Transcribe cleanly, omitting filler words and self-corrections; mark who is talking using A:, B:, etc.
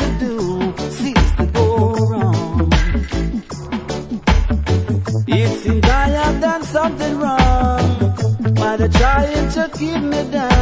A: to do seems to go wrong. It seems I have done something wrong, but they're trying to keep me down.